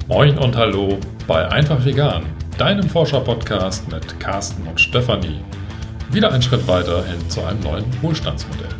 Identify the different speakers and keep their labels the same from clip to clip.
Speaker 1: Moin und hallo bei Einfach Vegan, deinem Forscher-Podcast mit Carsten und Stefanie. Wieder ein Schritt weiter hin zu einem neuen Wohlstandsmodell.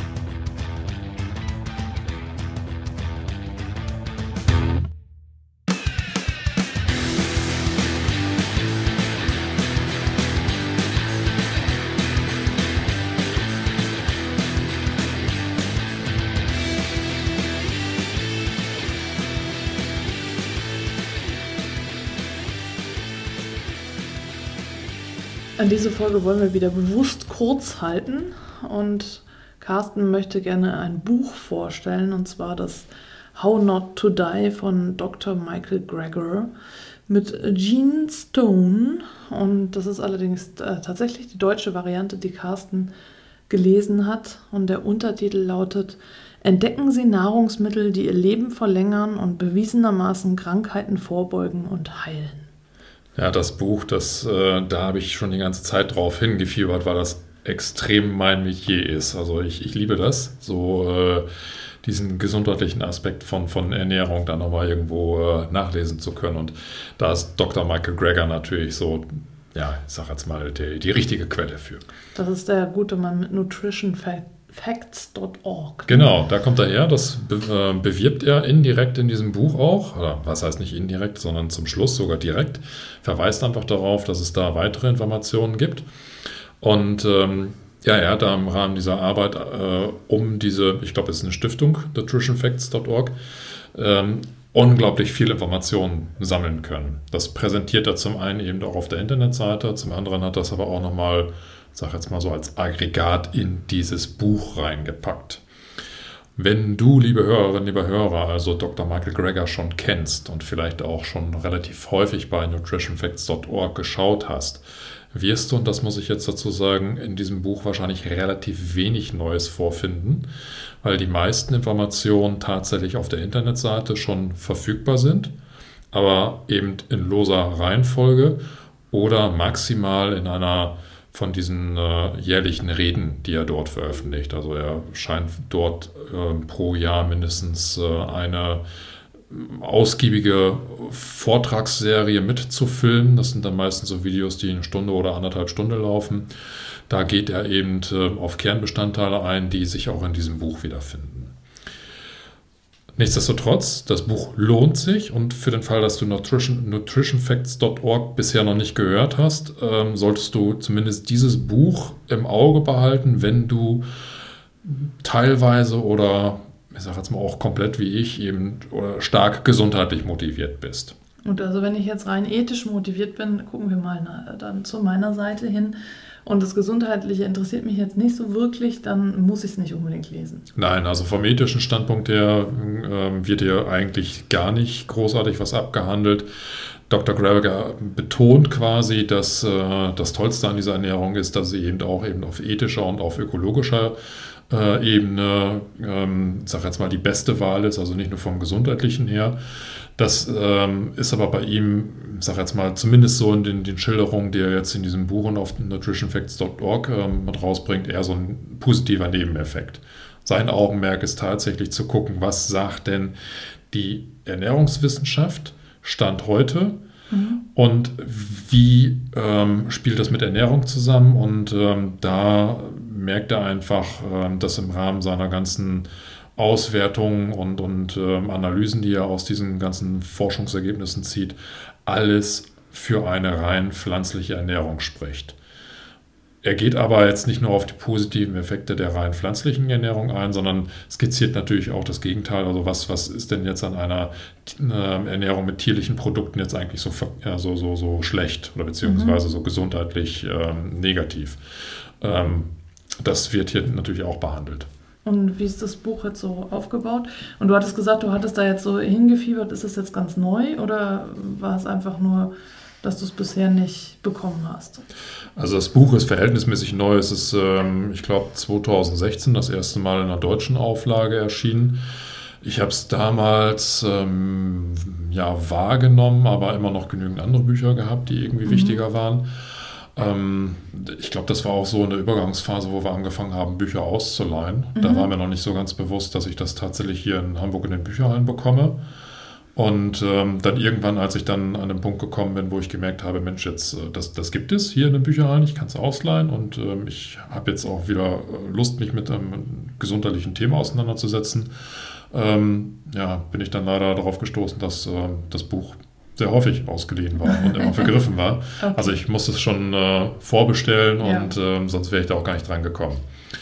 Speaker 2: Diese Folge wollen wir wieder bewusst kurz halten und Carsten möchte gerne ein Buch vorstellen, und zwar das How Not to Die von Dr. Michael Greger mit Gene Stone, und das ist allerdings tatsächlich die deutsche Variante, die Carsten gelesen hat, und der Untertitel lautet: Entdecken Sie Nahrungsmittel, die Ihr Leben verlängern und bewiesenermaßen Krankheiten vorbeugen und heilen.
Speaker 1: Ja, das Buch, da habe ich schon die ganze Zeit drauf hingefiebert, weil das extrem mein Metier ist. Also ich liebe das, so diesen gesundheitlichen Aspekt von Ernährung dann nochmal irgendwo nachlesen zu können. Und da ist Dr. Michael Greger natürlich so, ja, ich sag jetzt mal, die richtige Quelle für.
Speaker 2: Das ist der gute Mann mit nutritionfacts.org.
Speaker 1: Genau, da kommt er her. Das bewirbt er indirekt in diesem Buch auch. Oder was heißt nicht indirekt, sondern zum Schluss sogar direkt. Verweist einfach darauf, dass es da weitere Informationen gibt. Und er hat da im Rahmen dieser Arbeit um diese, ich glaube, es ist eine Stiftung, nutritionfacts.org, unglaublich viele Informationen sammeln können. Das präsentiert er zum einen eben auch auf der Internetseite, zum anderen hat das aber auch nochmal, sag jetzt mal so, als Aggregat in dieses Buch reingepackt. Wenn du, liebe Hörerinnen, liebe Hörer, also Dr. Michael Greger schon kennst und vielleicht auch schon relativ häufig bei nutritionfacts.org geschaut hast, wirst du, und das muss ich jetzt dazu sagen, in diesem Buch wahrscheinlich relativ wenig Neues vorfinden, weil die meisten Informationen tatsächlich auf der Internetseite schon verfügbar sind, aber eben in loser Reihenfolge oder maximal in einer von diesen jährlichen Reden, die er dort veröffentlicht. Also er scheint dort pro Jahr mindestens eine ausgiebige Vortragsserie mitzufilmen. Das sind dann meistens so Videos, die eine Stunde oder 1,5 Stunden laufen. Da geht er eben auf Kernbestandteile ein, die sich auch in diesem Buch wiederfinden. Nichtsdestotrotz, das Buch lohnt sich, und für den Fall, dass du nutritionfacts.org bisher noch nicht gehört hast, solltest du zumindest dieses Buch im Auge behalten, wenn du teilweise oder ich sage jetzt mal auch komplett wie ich eben oder stark gesundheitlich motiviert bist.
Speaker 2: Und also wenn ich jetzt rein ethisch motiviert bin, gucken wir mal dann zu meiner Seite hin. Und das Gesundheitliche interessiert mich jetzt nicht so wirklich, dann muss ich es nicht unbedingt lesen.
Speaker 1: Nein, also vom ethischen Standpunkt her wird hier eigentlich gar nicht großartig was abgehandelt. Dr. Greger betont quasi, dass das Tollste an dieser Ernährung ist, dass sie eben auf ethischer und auf ökologischer Ebene, ich sage jetzt mal, die beste Wahl ist, also nicht nur vom Gesundheitlichen her. Das ist aber bei ihm, ich sage jetzt mal, zumindest so in den Schilderungen, die er jetzt in diesem Buch und auf nutritionfacts.org mit rausbringt, eher so ein positiver Nebeneffekt. Sein Augenmerk ist tatsächlich zu gucken, was sagt denn die Ernährungswissenschaft Stand heute und wie spielt das mit Ernährung zusammen, und da merkt er einfach, dass im Rahmen seiner ganzen Auswertungen und Analysen, die er aus diesen ganzen Forschungsergebnissen zieht, alles für eine rein pflanzliche Ernährung spricht. Er geht aber jetzt nicht nur auf die positiven Effekte der rein pflanzlichen Ernährung ein, sondern skizziert natürlich auch das Gegenteil. Also was ist denn jetzt an einer Ernährung mit tierlichen Produkten jetzt eigentlich so schlecht oder beziehungsweise so gesundheitlich negativ? Das wird hier natürlich auch behandelt.
Speaker 2: Und wie ist das Buch jetzt so aufgebaut? Und du hattest gesagt, du hattest da jetzt so hingefiebert. Ist das jetzt ganz neu oder war es einfach nur, dass du es bisher nicht bekommen hast?
Speaker 1: Also das Buch ist verhältnismäßig neu. Es ist, ich glaube, 2016 das erste Mal in einer deutschen Auflage erschienen. Ich habe es damals wahrgenommen, aber immer noch genügend andere Bücher gehabt, die irgendwie wichtiger waren. Ich glaube, das war auch so eine Übergangsphase, wo wir angefangen haben, Bücher auszuleihen. Da war mir noch nicht so ganz bewusst, dass ich das tatsächlich hier in Hamburg in den Bücherhallen bekomme. Und dann irgendwann, als ich dann an den Punkt gekommen bin, wo ich gemerkt habe, Mensch, jetzt das gibt es hier in den Bücherhallen, ich kann es ausleihen und ich habe jetzt auch wieder Lust, mich mit einem gesundheitlichen Thema auseinanderzusetzen, bin ich dann leider darauf gestoßen, dass das Buch sehr häufig ausgeliehen war und immer vergriffen war. Okay. Also ich musste es schon vorbestellen und sonst wäre ich da auch gar nicht dran gekommen.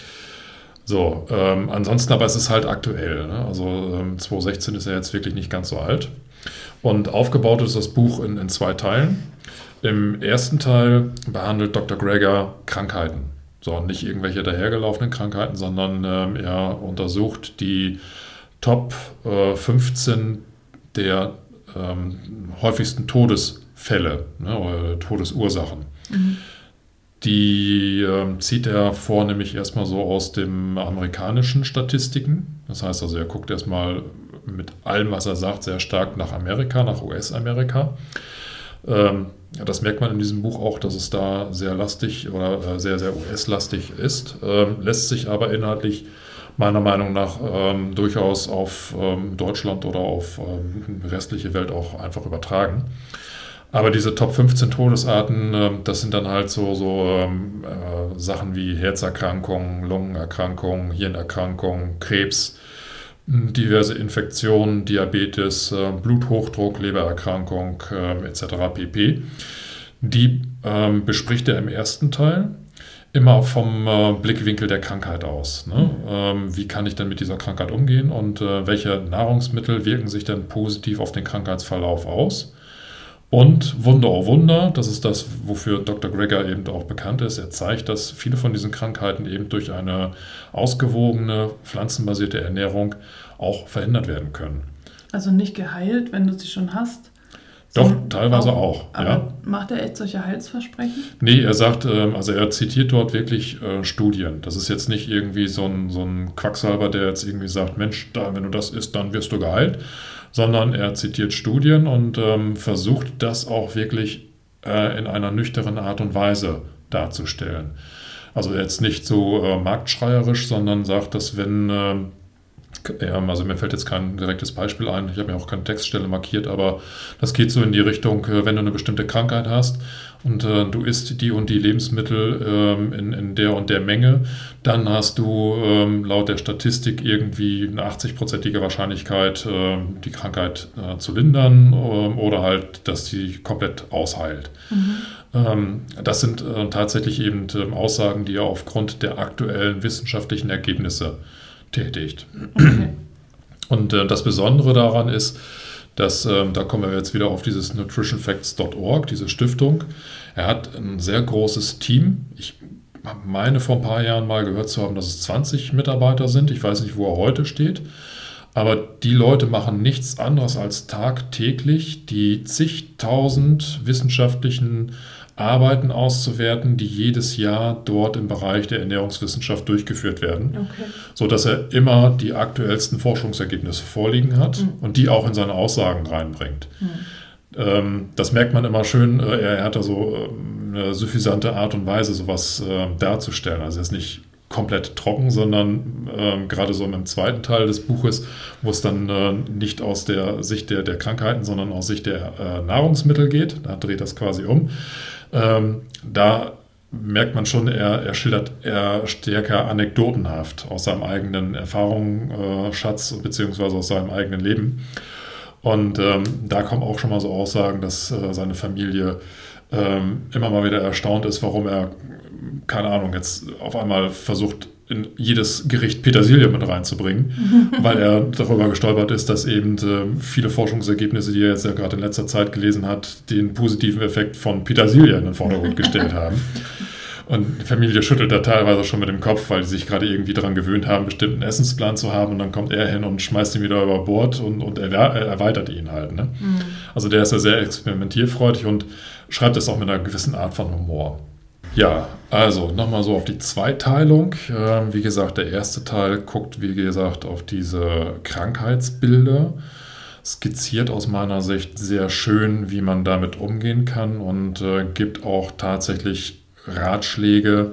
Speaker 1: So, ansonsten aber es ist halt aktuell. Ne? Also 2016 ist ja jetzt wirklich nicht ganz so alt. Und aufgebaut ist das Buch in 2 Teilen. Im ersten Teil behandelt Dr. Greger Krankheiten. So, nicht irgendwelche dahergelaufenen Krankheiten, sondern er untersucht die Top 15 der häufigsten Todesfälle, ne, oder Todesursachen. Mhm. Die zieht er vornehmlich erstmal so aus den amerikanischen Statistiken. Das heißt also, er guckt erstmal mit allem, was er sagt, sehr stark nach Amerika, nach US-Amerika. Das merkt man in diesem Buch auch, dass es da sehr lastig oder sehr, sehr US-lastig ist. Lässt sich aber inhaltlich meiner Meinung nach durchaus auf Deutschland oder auf die restliche Welt auch einfach übertragen. Aber diese Top 15 Todesarten, das sind dann halt so Sachen wie Herzerkrankungen, Lungenerkrankungen, Hirnerkrankungen, Krebs, diverse Infektionen, Diabetes, Bluthochdruck, Lebererkrankung etc. pp. Die bespricht er im ersten Teil immer vom Blickwinkel der Krankheit aus. Ne? Wie kann ich denn mit dieser Krankheit umgehen und welche Nahrungsmittel wirken sich denn positiv auf den Krankheitsverlauf aus? Und Wunder, oh Wunder, das ist das, wofür Dr. Greger eben auch bekannt ist. Er zeigt, dass viele von diesen Krankheiten eben durch eine ausgewogene, pflanzenbasierte Ernährung auch verhindert werden können.
Speaker 2: Also nicht geheilt, wenn du sie schon hast?
Speaker 1: Doch, teilweise auch.
Speaker 2: Aber
Speaker 1: ja.
Speaker 2: Macht er echt solche Heilsversprechen?
Speaker 1: Nee, er sagt, also er zitiert dort wirklich Studien. Das ist jetzt nicht irgendwie so ein Quacksalber, der jetzt irgendwie sagt, Mensch, wenn du das isst, dann wirst du geheilt. Sondern er zitiert Studien und versucht das auch wirklich in einer nüchternen Art und Weise darzustellen. Also jetzt nicht so marktschreierisch, sondern sagt, dass also mir fällt jetzt kein direktes Beispiel ein, ich habe mir auch keine Textstelle markiert, aber das geht so in die Richtung, wenn du eine bestimmte Krankheit hast und du isst die und die Lebensmittel in der und der Menge, dann hast du laut der Statistik irgendwie eine 80-prozentige Wahrscheinlichkeit, die Krankheit zu lindern oder halt, dass sie komplett ausheilt. Mhm. Das sind tatsächlich eben Aussagen, die er aufgrund der aktuellen wissenschaftlichen Ergebnisse tätigt. Okay. Und das Besondere daran ist, dass, da kommen wir jetzt wieder auf dieses nutritionfacts.org, diese Stiftung. Er hat ein sehr großes Team. Ich meine vor ein paar Jahren mal gehört zu haben, dass es 20 Mitarbeiter sind. Ich weiß nicht, wo er heute steht. Aber die Leute machen nichts anderes als tagtäglich die zigtausend wissenschaftlichen Arbeiten auszuwerten, die jedes Jahr dort im Bereich der Ernährungswissenschaft durchgeführt werden, sodass er immer die aktuellsten Forschungsergebnisse vorliegen hat und die auch in seine Aussagen reinbringt. Das merkt man immer schön, er hat da so eine suffisante Art und Weise, sowas darzustellen. Also er ist nicht komplett trocken, sondern gerade so im zweiten Teil des Buches, wo es dann nicht aus der Sicht der Krankheiten, sondern aus Sicht der Nahrungsmittel geht, da dreht das quasi um. Da merkt man schon, er schildert eher stärker anekdotenhaft aus seinem eigenen Erfahrungsschatz beziehungsweise aus seinem eigenen Leben. Und da kommen auch schon mal so Aussagen, dass seine Familie immer mal wieder erstaunt ist, warum er, keine Ahnung, jetzt auf einmal versucht, in jedes Gericht Petersilie mit reinzubringen, weil er darüber gestolpert ist, dass eben viele Forschungsergebnisse, die er jetzt ja gerade in letzter Zeit gelesen hat, den positiven Effekt von Petersilie in den Vordergrund gestellt haben. Und die Familie schüttelt da teilweise schon mit dem Kopf, weil sie sich gerade irgendwie daran gewöhnt haben, einen bestimmten Essensplan zu haben und dann kommt er hin und schmeißt ihn wieder über Bord und erweitert ihn halt. Ne? Mhm. Also der ist ja sehr experimentierfreudig und schreibt es auch mit einer gewissen Art von Humor. Ja, also nochmal so auf die Zweiteilung. Wie gesagt, der erste Teil guckt, wie gesagt, auf diese Krankheitsbilder, skizziert aus meiner Sicht sehr schön, wie man damit umgehen kann und gibt auch tatsächlich Ratschläge,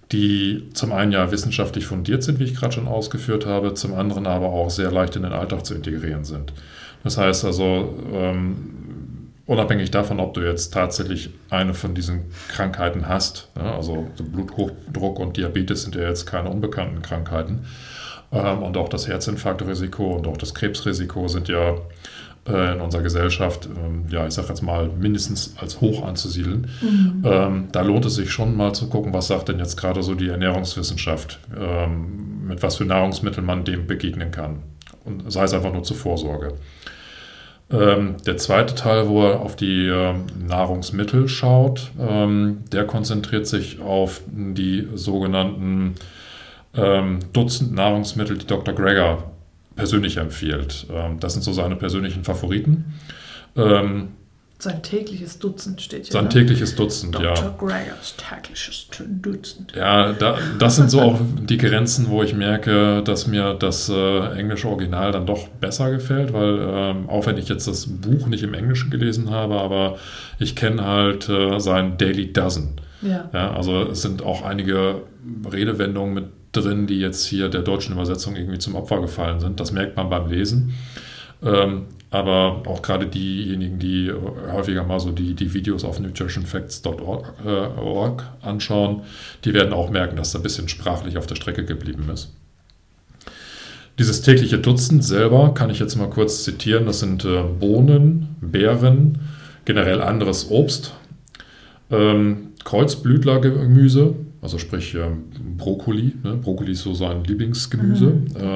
Speaker 1: die zum einen ja wissenschaftlich fundiert sind, wie ich gerade schon ausgeführt habe, zum anderen aber auch sehr leicht in den Alltag zu integrieren sind. Das heißt also, unabhängig davon, ob du jetzt tatsächlich eine von diesen Krankheiten hast, ja, also Bluthochdruck und Diabetes sind ja jetzt keine unbekannten Krankheiten, und auch das Herzinfarktrisiko und auch das Krebsrisiko sind ja in unserer Gesellschaft, ja, ich sage jetzt mal, mindestens als hoch anzusiedeln. Da lohnt es sich schon mal zu gucken, was sagt denn jetzt gerade so die Ernährungswissenschaft, mit was für Nahrungsmitteln man dem begegnen kann. Und sei es einfach nur zur Vorsorge. Der zweite Teil, wo er auf die Nahrungsmittel schaut, der konzentriert sich auf die sogenannten Dutzend Nahrungsmittel, die Dr. Greger persönlich empfiehlt. Das sind so seine persönlichen Favoriten.
Speaker 2: Sein tägliches Dutzend steht hier.
Speaker 1: Sein tägliches Dutzend,
Speaker 2: Dr.
Speaker 1: ja.
Speaker 2: Dr. Gregers tägliches Dutzend.
Speaker 1: Ja, das sind so auch die Grenzen, wo ich merke, dass mir das englische Original dann doch besser gefällt, weil auch wenn ich jetzt das Buch nicht im Englischen gelesen habe, aber ich kenne halt sein Daily Dozen.
Speaker 2: Ja.
Speaker 1: Ja, also es sind auch einige Redewendungen mit drin, die jetzt hier der deutschen Übersetzung irgendwie zum Opfer gefallen sind. Das merkt man beim Lesen. Aber auch gerade diejenigen, die häufiger mal so die Videos auf nutritionfacts.org anschauen, die werden auch merken, dass da ein bisschen sprachlich auf der Strecke geblieben ist. Dieses tägliche Dutzend selber kann ich jetzt mal kurz zitieren. Das sind Bohnen, Beeren, generell anderes Obst, Kreuzblütlergemüse, also sprich Brokkoli. Ne? Brokkoli ist so sein Lieblingsgemüse.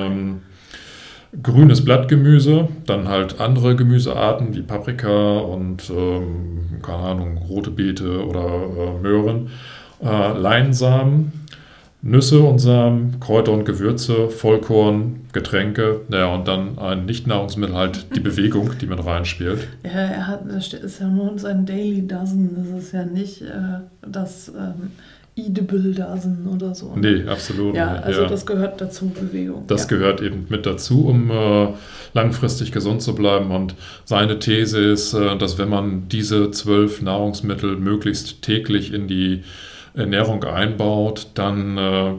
Speaker 1: Grünes Blattgemüse, dann halt andere Gemüsearten wie Paprika und keine Ahnung, rote Beete oder Möhren, Leinsamen, Nüsse und Samen, Kräuter und Gewürze, Vollkorn, Getränke, naja, und dann ein Nichtnahrungsmittel, halt die Bewegung, die mit reinspielt.
Speaker 2: Ja, das ist ja nur sein Daily Dozen, das ist ja nicht das Edible Dozen oder so.
Speaker 1: Nee, absolut.
Speaker 2: Ja, also
Speaker 1: ja.
Speaker 2: Das gehört dazu, Bewegung.
Speaker 1: Das gehört eben mit dazu, um langfristig gesund zu bleiben. Und seine These ist, dass wenn man diese 12 Nahrungsmittel möglichst täglich in die Ernährung einbaut, dann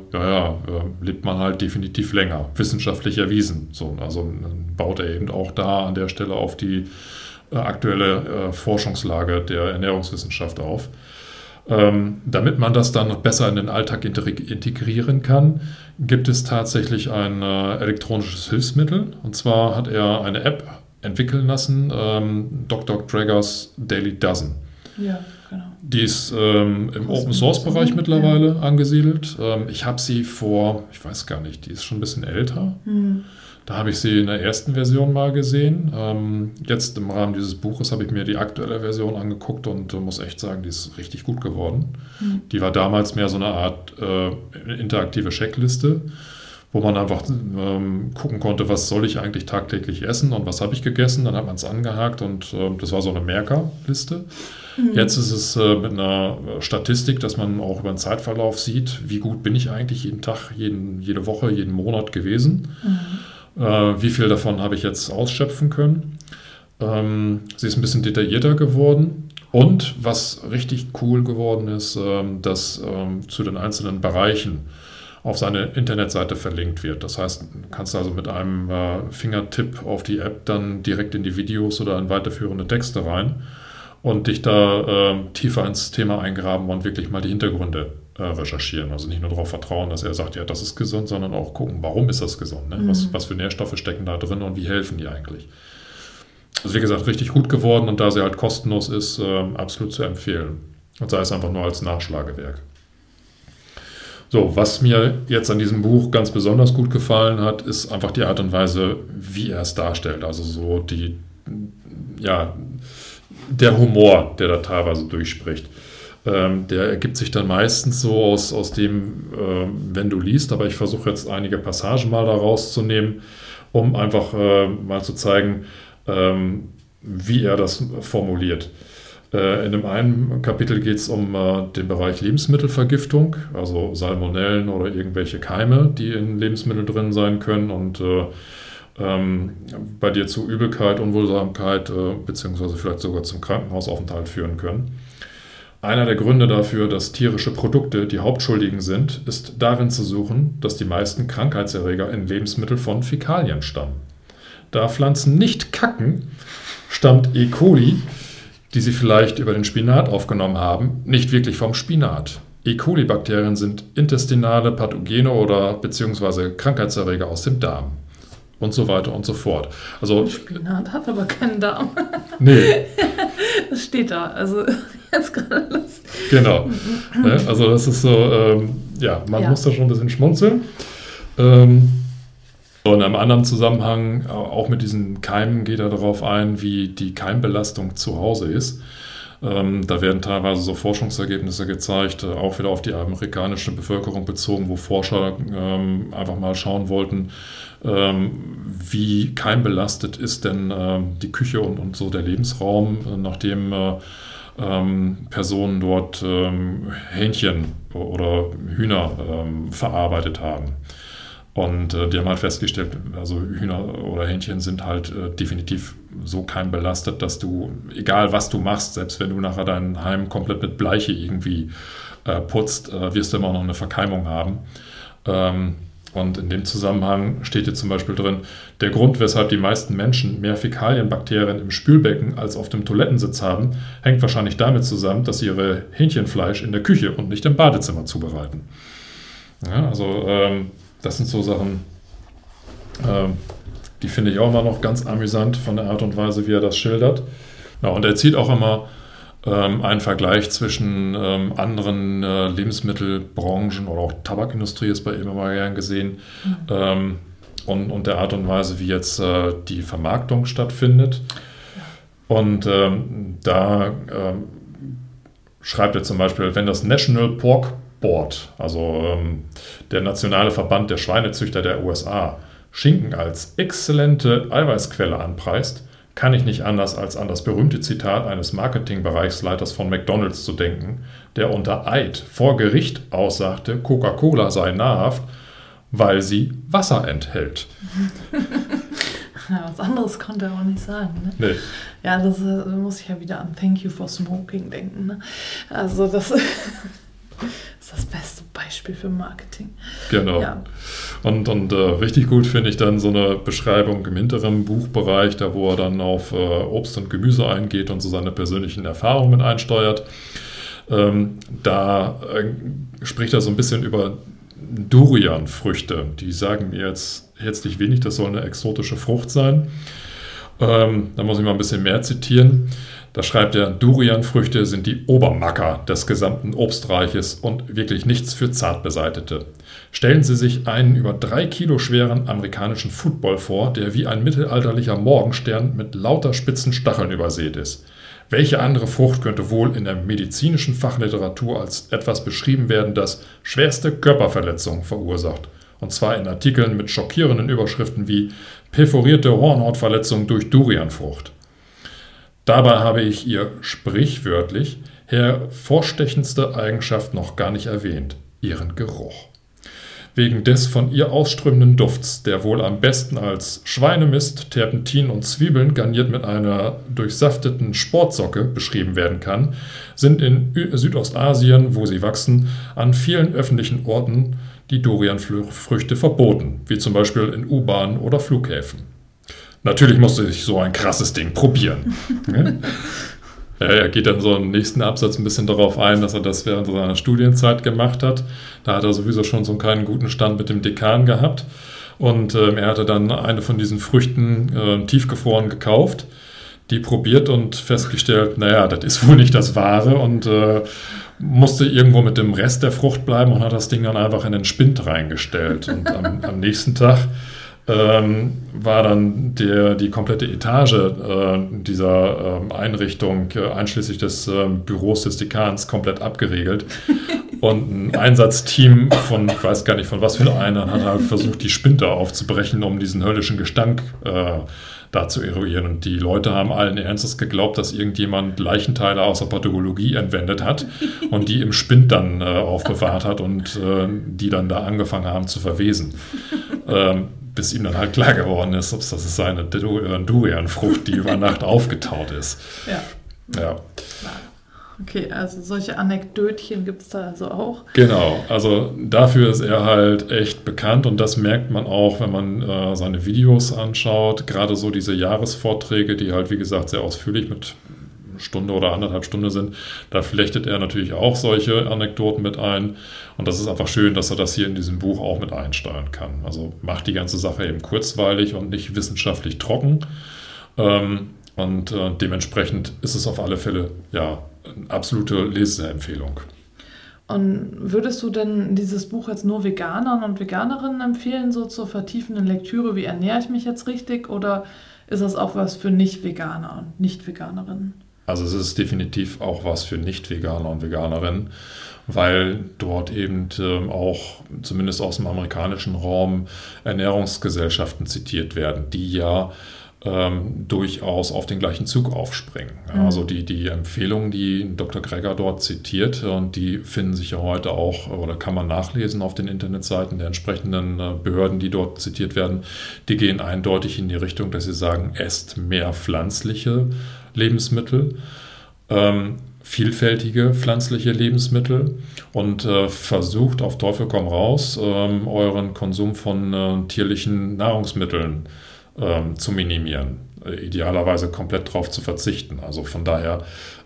Speaker 1: lebt man halt definitiv länger. Wissenschaftlich erwiesen. So, also baut er eben auch da an der Stelle auf die aktuelle Forschungslage der Ernährungswissenschaft auf. Damit man das dann noch besser in den Alltag integrieren kann, gibt es tatsächlich ein elektronisches Hilfsmittel. Und zwar hat er eine App entwickeln lassen, Dr. Gregers Daily Dozen.
Speaker 2: Ja, genau.
Speaker 1: Die ist im Open-Source-Bereich mittlerweile angesiedelt. Ich habe sie ich weiß gar nicht, die ist schon ein bisschen älter. Da habe ich sie in der ersten Version mal gesehen. Jetzt im Rahmen dieses Buches habe ich mir die aktuelle Version angeguckt und muss echt sagen, die ist richtig gut geworden. Die war damals mehr so eine Art interaktive Checkliste, wo man einfach gucken konnte, was soll ich eigentlich tagtäglich essen und was habe ich gegessen. Dann hat man es angehakt und das war so eine Merkerliste. Jetzt ist es mit einer Statistik, dass man auch über den Zeitverlauf sieht, wie gut bin ich eigentlich jeden Tag, jede Woche, jeden Monat gewesen. Wie viel davon habe ich jetzt ausschöpfen können. Sie ist ein bisschen detaillierter geworden. Und was richtig cool geworden ist, dass zu den einzelnen Bereichen auf seine Internetseite verlinkt wird. Das heißt, du kannst also mit einem Fingertipp auf die App dann direkt in die Videos oder in weiterführende Texte rein und dich da tiefer ins Thema eingraben und wirklich mal die Hintergründe recherchieren. Also nicht nur darauf vertrauen, dass er sagt, ja, das ist gesund, sondern auch gucken, warum ist das gesund? Ne? Was für Nährstoffe stecken da drin und wie helfen die eigentlich? Also wie gesagt, richtig gut geworden und da sie halt kostenlos ist, absolut zu empfehlen. Und sei es einfach nur als Nachschlagewerk. So, was mir jetzt an diesem Buch ganz besonders gut gefallen hat, ist einfach die Art und Weise, wie er es darstellt. Also so der Humor, der da teilweise durchspricht. Der ergibt sich dann meistens so aus dem, wenn du liest, aber ich versuche jetzt einige Passagen mal da rauszunehmen, um einfach mal zu zeigen, wie er das formuliert. In dem einen Kapitel geht es um den Bereich Lebensmittelvergiftung, also Salmonellen oder irgendwelche Keime, die in Lebensmitteln drin sein können und bei dir zu Übelkeit, Unwohlsamkeit beziehungsweise vielleicht sogar zum Krankenhausaufenthalt führen können. Einer der Gründe dafür, dass tierische Produkte die Hauptschuldigen sind, ist darin zu suchen, dass die meisten Krankheitserreger in Lebensmitteln von Fäkalien stammen. Da Pflanzen nicht kacken, stammt E. coli, die sie vielleicht über den Spinat aufgenommen haben, nicht wirklich vom Spinat. E. coli-Bakterien sind intestinale Pathogene oder beziehungsweise Krankheitserreger aus dem Darm. Und so weiter und so fort. Also,
Speaker 2: Spinat hat aber keinen Darm.
Speaker 1: Nee.
Speaker 2: Das steht da. Also jetzt gerade lustig.
Speaker 1: Genau. Also das ist so, man muss da schon ein bisschen schmunzeln. Und in einem anderen Zusammenhang, auch mit diesen Keimen, geht er darauf ein, wie die Keimbelastung zu Hause ist. Da werden teilweise so Forschungsergebnisse gezeigt, auch wieder auf die amerikanische Bevölkerung bezogen, wo Forscher einfach mal schauen wollten, wie keimbelastet ist denn die Küche und so der Lebensraum, nachdem Personen dort Hähnchen oder Hühner verarbeitet haben. Und die haben halt festgestellt, also Hühner oder Hähnchen sind halt definitiv so keimbelastet, dass du, egal was du machst, selbst wenn du nachher dein Heim komplett mit Bleiche irgendwie putzt, wirst du immer noch eine Verkeimung haben. Und in dem Zusammenhang steht hier zum Beispiel drin, der Grund, weshalb die meisten Menschen mehr Fäkalienbakterien im Spülbecken als auf dem Toilettensitz haben, hängt wahrscheinlich damit zusammen, dass sie ihre Hähnchenfleisch in der Küche und nicht im Badezimmer zubereiten. Ja, also das sind so Sachen, die finde ich auch immer noch ganz amüsant von der Art und Weise, wie er das schildert. Ja, und er zieht auch immer einen Vergleich zwischen anderen Lebensmittelbranchen oder auch Tabakindustrie ist bei ihm immer gern gesehen, und der Art und Weise, wie jetzt die Vermarktung stattfindet. Und da schreibt er zum Beispiel, wenn das National Pork Board, also der nationale Verband der Schweinezüchter der USA, Schinken als exzellente Eiweißquelle anpreist, kann ich nicht anders als an das berühmte Zitat eines Marketingbereichsleiters von McDonald's zu denken, der unter Eid vor Gericht aussagte, Coca-Cola sei nahrhaft, weil sie Wasser enthält.
Speaker 2: Ja, was anderes konnte er auch nicht sagen. Ne?
Speaker 1: Nee.
Speaker 2: Ja, das muss ich ja wieder an Thank You for Smoking denken. Ne? Also das ist das beste Beispiel für Marketing.
Speaker 1: Genau. Ja. Und richtig gut finde ich dann so eine Beschreibung im hinteren Buchbereich, da wo er dann auf Obst und Gemüse eingeht und so seine persönlichen Erfahrungen mit einsteuert. Da spricht er so ein bisschen über Durianfrüchte. Die sagen mir jetzt herzlich wenig, das soll eine exotische Frucht sein. Da muss ich mal ein bisschen mehr zitieren. Da schreibt er, Durianfrüchte sind die Obermacker des gesamten Obstreiches und wirklich nichts für Zartbeseitete. Stellen Sie sich einen über 3 Kilo schweren amerikanischen Football vor, der wie ein mittelalterlicher Morgenstern mit lauter spitzen Stacheln übersät ist. Welche andere Frucht könnte wohl in der medizinischen Fachliteratur als etwas beschrieben werden, das schwerste Körperverletzungen verursacht? Und zwar in Artikeln mit schockierenden Überschriften wie perforierte Hornhautverletzung durch Durianfrucht. Dabei habe ich ihr sprichwörtlich hervorstechendste Eigenschaft noch gar nicht erwähnt, ihren Geruch. Wegen des von ihr ausströmenden Dufts, der wohl am besten als Schweinemist, Terpentin und Zwiebeln garniert mit einer durchsafteten Sportsocke beschrieben werden kann, sind in Südostasien, wo sie wachsen, an vielen öffentlichen Orten die Durianfrüchte verboten, wie zum Beispiel in U-Bahnen oder Flughäfen. Natürlich musste ich so ein krasses Ding probieren. Ja, er geht dann so im nächsten Absatz ein bisschen darauf ein, dass er das während seiner Studienzeit gemacht hat. Da hat er sowieso schon so keinen guten Stand mit dem Dekan gehabt. Und er hatte dann eine von diesen Früchten tiefgefroren gekauft, die probiert und festgestellt, naja, das ist wohl nicht das Wahre, und musste irgendwo mit dem Rest der Frucht bleiben und hat das Ding dann einfach in den Spind reingestellt. Und am nächsten Tag war dann die komplette Etage dieser Einrichtung, einschließlich des Büros des Dekans, komplett abgeriegelt. Und ein Einsatzteam von, ich weiß gar nicht von was für einer, hat halt versucht, die Spinte aufzubrechen, um diesen höllischen Gestank da zu eruieren. Und die Leute haben allen Ernstes geglaubt, dass irgendjemand Leichenteile aus der Pathologie entwendet hat und die im Spind dann aufbewahrt hat und die dann da angefangen haben zu verwesen. Bis ihm dann halt klar geworden ist, das ist eine Durianfrucht, die über Nacht aufgetaut ist.
Speaker 2: Ja.
Speaker 1: Ja.
Speaker 2: Okay, also solche Anekdötchen gibt es da also auch.
Speaker 1: Genau, also dafür ist er halt echt bekannt und das merkt man auch, wenn man seine Videos anschaut. Gerade so diese Jahresvorträge, die halt, wie gesagt, sehr ausführlich mit Stunde oder 1,5 Stunden sind, da flechtet er natürlich auch solche Anekdoten mit ein. Und das ist einfach schön, dass er das hier in diesem Buch auch mit einsteuern kann. Also macht die ganze Sache eben kurzweilig und nicht wissenschaftlich trocken. Und dementsprechend ist es auf alle Fälle ja eine absolute Leseempfehlung.
Speaker 2: Und würdest du denn dieses Buch jetzt nur Veganern und Veganerinnen empfehlen, so zur vertiefenden Lektüre, wie ernähre ich mich jetzt richtig, oder ist das auch was für Nicht-Veganer und Nicht-Veganerinnen?
Speaker 1: Also es ist definitiv auch was für Nicht-Veganer und Veganerinnen, weil dort eben auch, zumindest aus dem amerikanischen Raum, Ernährungsgesellschaften zitiert werden, die ja durchaus auf den gleichen Zug aufspringen. Ja, also die Empfehlungen, die Dr. Greger dort zitiert, und die finden sich ja heute auch, oder kann man nachlesen auf den Internetseiten der entsprechenden Behörden, die dort zitiert werden, die gehen eindeutig in die Richtung, dass sie sagen, esst mehr pflanzliche Lebensmittel, vielfältige pflanzliche Lebensmittel und versucht auf Teufel komm raus, euren Konsum von tierlichen Nahrungsmitteln zu minimieren, idealerweise komplett drauf zu verzichten. Also von daher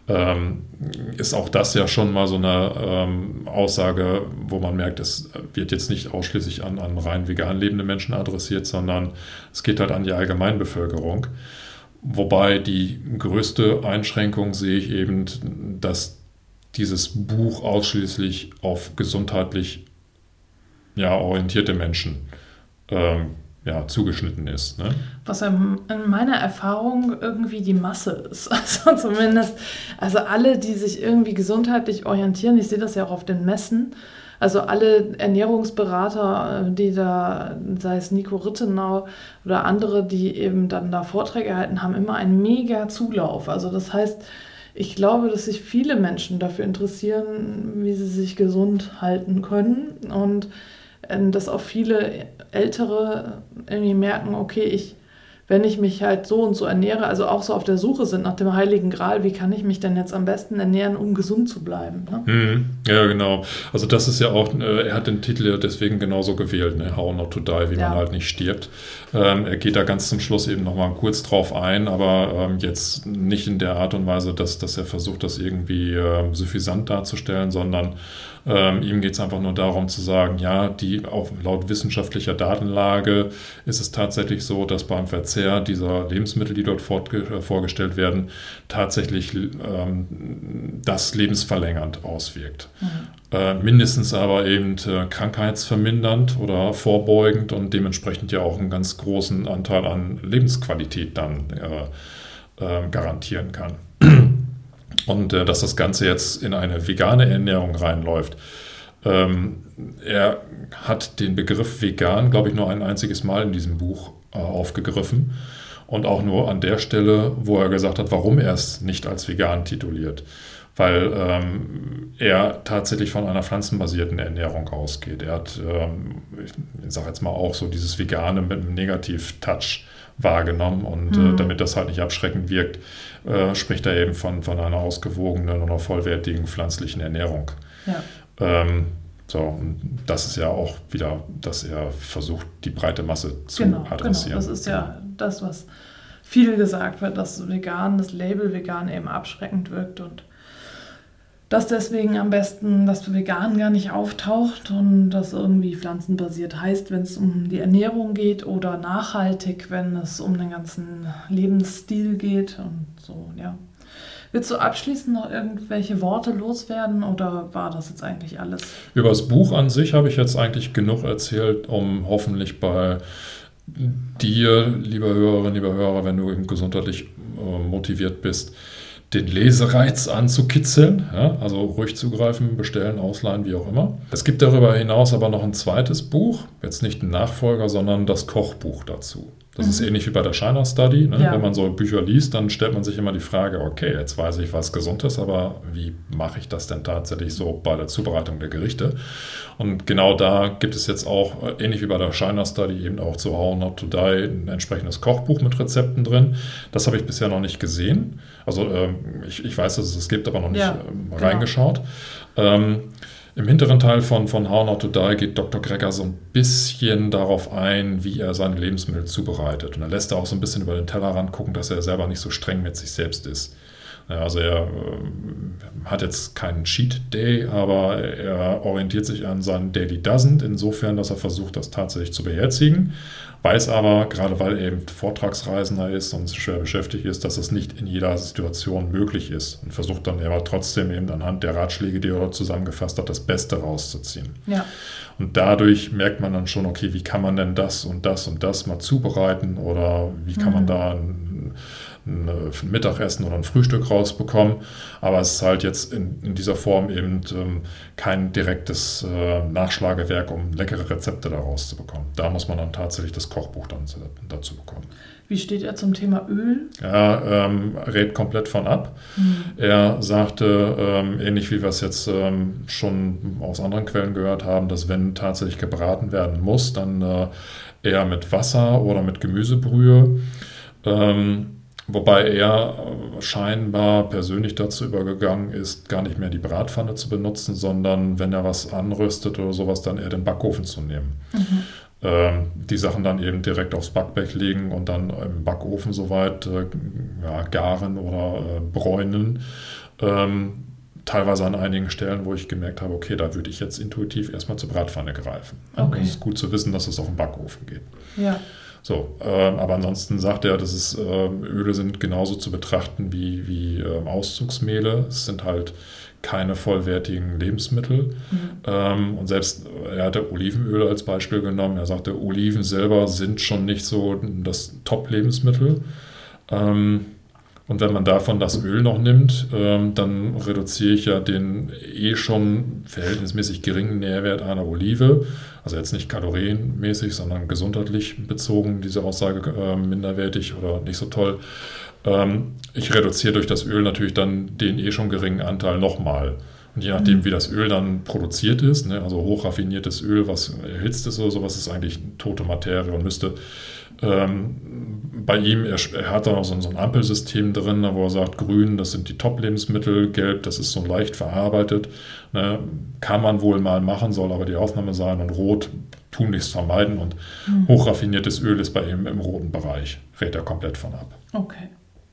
Speaker 1: ist auch das ja schon mal so eine Aussage, wo man merkt, es wird jetzt nicht ausschließlich an rein vegan lebende Menschen adressiert, sondern es geht halt an die Allgemeinbevölkerung. Wobei die größte Einschränkung sehe ich eben, dass dieses Buch ausschließlich auf gesundheitlich orientierte Menschen zugeschnitten ist. Ne?
Speaker 2: Was in meiner Erfahrung irgendwie die Masse ist. Also zumindest, alle, die sich irgendwie gesundheitlich orientieren, ich sehe das ja auch auf den Messen, also alle Ernährungsberater, die da, sei es Nico Rittenau oder andere, die eben dann da Vorträge halten, haben immer einen mega Zulauf. Also das heißt, ich glaube, dass sich viele Menschen dafür interessieren, wie sie sich gesund halten können, und dass auch viele Ältere irgendwie merken, okay, wenn ich mich halt so und so ernähre, also auch so auf der Suche sind nach dem Heiligen Gral, wie kann ich mich denn jetzt am besten ernähren, um gesund zu bleiben? Ne?
Speaker 1: Ja, genau. Also das ist ja auch, er hat den Titel deswegen genauso gewählt, ne? How Not to Die, wie man halt nicht stirbt. Er geht da ganz zum Schluss eben nochmal kurz drauf ein, aber jetzt nicht in der Art und Weise, dass er versucht, das irgendwie suffisant darzustellen, sondern ihm geht es einfach nur darum zu sagen, ja, auch laut wissenschaftlicher Datenlage ist es tatsächlich so, dass beim Verzehr dieser Lebensmittel, die dort vorgestellt werden, tatsächlich das lebensverlängernd auswirkt. Mindestens aber eben krankheitsvermindernd oder vorbeugend und dementsprechend ja auch einen ganz großen Anteil an Lebensqualität dann garantieren kann. Und dass das Ganze jetzt in eine vegane Ernährung reinläuft. Er hat den Begriff vegan, glaube ich, nur ein einziges Mal in diesem Buch aufgegriffen. Und auch nur an der Stelle, wo er gesagt hat, warum er es nicht als vegan tituliert. Weil er tatsächlich von einer pflanzenbasierten Ernährung ausgeht. Er hat, ich sage jetzt mal auch so, dieses Vegane mit einem Negativ-Touch wahrgenommen und damit das halt nicht abschreckend wirkt, spricht er eben von einer ausgewogenen und vollwertigen pflanzlichen Ernährung. Ja. Und das ist ja auch wieder, dass er versucht, die breite Masse zu adressieren.
Speaker 2: Genau. Das ist ja das, was viel gesagt wird, dass das Label vegan eben abschreckend wirkt und dass deswegen am besten das Vegan gar nicht auftaucht und das irgendwie pflanzenbasiert heißt, wenn es um die Ernährung geht, oder nachhaltig, wenn es um den ganzen Lebensstil geht und so, ja. Willst du abschließend noch irgendwelche Worte loswerden oder war das jetzt eigentlich alles?
Speaker 1: Über das Buch an sich habe ich jetzt eigentlich genug erzählt, um hoffentlich bei dir, liebe Hörerinnen, lieber Hörer, wenn du eben gesundheitlich motiviert bist, den Lesereiz anzukitzeln, ja, also ruhig zugreifen, bestellen, ausleihen, wie auch immer. Es gibt darüber hinaus aber noch ein zweites Buch, jetzt nicht ein Nachfolger, sondern das Kochbuch dazu. Das ist ähnlich wie bei der China Study. Ne?
Speaker 2: Ja.
Speaker 1: Wenn man so Bücher liest, dann stellt man sich immer die Frage, okay, jetzt weiß ich, was gesund ist, aber wie mache ich das denn tatsächlich so bei der Zubereitung der Gerichte? Und genau da gibt es jetzt auch, ähnlich wie bei der China Study, eben auch zu How Not to Die ein entsprechendes Kochbuch mit Rezepten drin. Das habe ich bisher noch nicht gesehen. Also ich weiß, dass es es gibt, aber noch nicht reingeschaut. Im hinteren Teil von How Not to Die geht Dr. Greger so ein bisschen darauf ein, wie er seine Lebensmittel zubereitet. Und er lässt da auch so ein bisschen über den Tellerrand gucken, dass er selber nicht so streng mit sich selbst ist. Ja, also er hat jetzt keinen Cheat Day, aber er orientiert sich an seinen Daily Doesn't, insofern, dass er versucht, das tatsächlich zu beherzigen. Weiß aber, gerade weil er eben Vortragsreisender ist und schwer beschäftigt ist, dass es nicht in jeder Situation möglich ist und versucht dann aber trotzdem eben anhand der Ratschläge, die er zusammengefasst hat, das Beste rauszuziehen.
Speaker 2: Ja.
Speaker 1: Und dadurch merkt man dann schon, okay, wie kann man denn das und das und das mal zubereiten oder wie kann man da ein Mittagessen oder ein Frühstück rausbekommen. Aber es ist halt jetzt in dieser Form eben kein direktes Nachschlagewerk, um leckere Rezepte da rauszubekommen. Da muss man dann tatsächlich das Kochbuch dann dazu bekommen.
Speaker 2: Wie steht er zum Thema Öl?
Speaker 1: Er rät komplett von ab. Er sagte, ähnlich wie wir es jetzt schon aus anderen Quellen gehört haben, dass wenn tatsächlich gebraten werden muss, dann eher mit Wasser oder mit Gemüsebrühe. Wobei er scheinbar persönlich dazu übergegangen ist, gar nicht mehr die Bratpfanne zu benutzen, sondern wenn er was anrüstet oder sowas, dann eher den Backofen zu nehmen. Die Sachen dann eben direkt aufs Backblech legen und dann im Backofen soweit garen oder bräunen. Teilweise an einigen Stellen, wo ich gemerkt habe, okay, da würde ich jetzt intuitiv erstmal zur Bratpfanne greifen.
Speaker 2: Okay.
Speaker 1: Es ist gut zu wissen, dass es auf den Backofen geht.
Speaker 2: Ja.
Speaker 1: So, aber ansonsten sagt er, dass es Öle sind genauso zu betrachten wie Auszugsmehle. Es sind halt keine vollwertigen Lebensmittel. Und selbst, er hatte Olivenöl als Beispiel genommen. Er sagte, Oliven selber sind schon nicht so das Top-Lebensmittel. Und wenn man davon das Öl noch nimmt, dann reduziere ich ja den schon verhältnismäßig geringen Nährwert einer Olive. Also jetzt nicht kalorienmäßig, sondern gesundheitlich bezogen, diese Aussage minderwertig oder nicht so toll. Ich reduziere durch das Öl natürlich dann den schon geringen Anteil nochmal. Und je nachdem, wie das Öl dann produziert ist, ne, also hochraffiniertes Öl, was erhitzt ist oder sowas, ist eigentlich tote Materie und müsste bei ihm, er hat da noch so ein Ampelsystem drin, wo er sagt, grün, das sind die Top-Lebensmittel, gelb, das ist so leicht verarbeitet. Ne, kann man wohl mal machen, soll aber die Ausnahme sein, und rot tunlichst vermeiden, und hochraffiniertes Öl ist bei ihm im roten Bereich, rät er komplett von ab.
Speaker 2: Okay.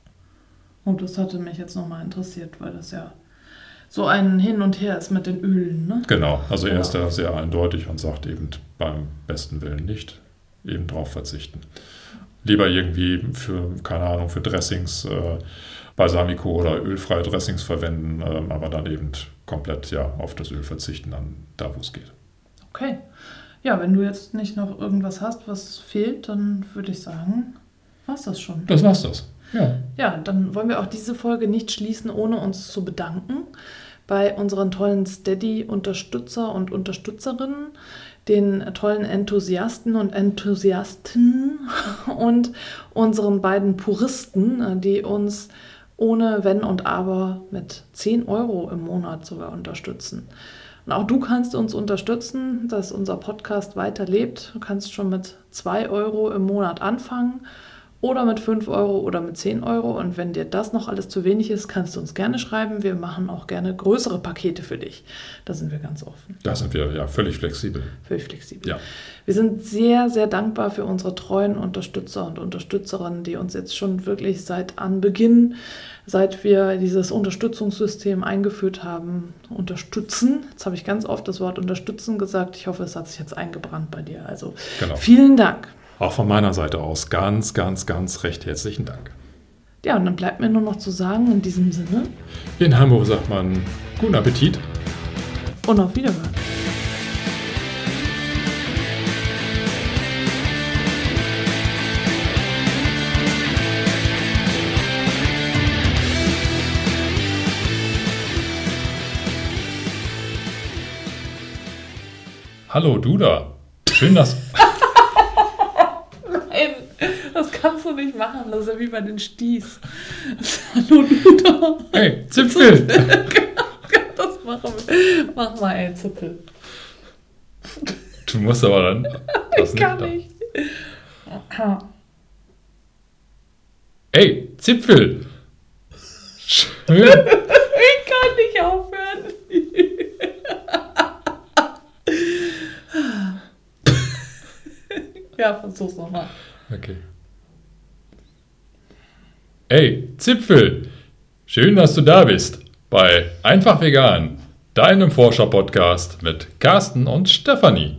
Speaker 2: Und das hatte mich jetzt nochmal interessiert, weil das ja so ein Hin und Her ist mit den Ölen, ne?
Speaker 1: Genau, also er ist da sehr eindeutig und sagt eben beim besten Willen nicht eben drauf verzichten. Lieber irgendwie für Dressings, Balsamico oder ölfreie Dressings verwenden, aber dann eben komplett auf das Öl verzichten, dann da, wo es geht.
Speaker 2: Okay. Ja, wenn du jetzt nicht noch irgendwas hast, was fehlt, dann würde ich sagen, war's das schon.
Speaker 1: Das war's das. Ja.
Speaker 2: Ja, dann wollen wir auch diese Folge nicht schließen, ohne uns zu bedanken bei unseren tollen Steady-Unterstützer und Unterstützerinnen, den tollen Enthusiasten und Enthusiasten und unseren beiden Puristen, die uns ohne Wenn und Aber mit 10 € im Monat sogar unterstützen. Und auch du kannst uns unterstützen, dass unser Podcast weiterlebt. Du kannst schon mit 2 € im Monat anfangen oder mit 5 € oder mit 10 €. Und wenn dir das noch alles zu wenig ist, kannst du uns gerne schreiben. Wir machen auch gerne größere Pakete für dich. Da sind wir ganz offen.
Speaker 1: Da sind wir völlig flexibel.
Speaker 2: Völlig flexibel.
Speaker 1: Ja.
Speaker 2: Wir sind sehr, sehr dankbar für unsere treuen Unterstützer und Unterstützerinnen, die uns jetzt schon wirklich seit Anbeginn, seit wir dieses Unterstützungssystem eingeführt haben, unterstützen. Jetzt habe ich ganz oft das Wort unterstützen gesagt. Ich hoffe, es hat sich jetzt eingebrannt bei dir. Also Vielen Dank.
Speaker 1: Auch von meiner Seite aus ganz, ganz, ganz recht herzlichen Dank.
Speaker 2: Ja, und dann bleibt mir nur noch zu sagen, in diesem Sinne.
Speaker 1: In Hamburg sagt man guten Appetit.
Speaker 2: Und auf Wiederhören.
Speaker 1: Hallo, du da. Schön, dass...
Speaker 2: Das machen, das ist ja wie bei den Sties. Hallo Luder.
Speaker 1: Hey, Zipfel!
Speaker 2: Das machen wir. Mach mal, ey, Zipfel.
Speaker 1: Du musst aber dann...
Speaker 2: Ich kann nicht.
Speaker 1: Ey, Zipfel! Schön!
Speaker 2: Ich kann nicht aufhören. Ja, versuch's nochmal.
Speaker 1: Okay. Ey, Zipfel! Schön, dass du da bist. Bei Einfach Vegan, deinem Forscher-Podcast mit Carsten und Stefanie.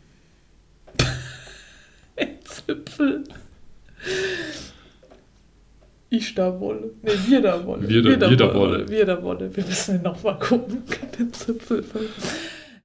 Speaker 2: Zipfel. Ich da wolle. Ne, wir da wolle.
Speaker 1: Wir da wolle.
Speaker 2: Wir müssen ihn nochmal gucken. Den Zipfel.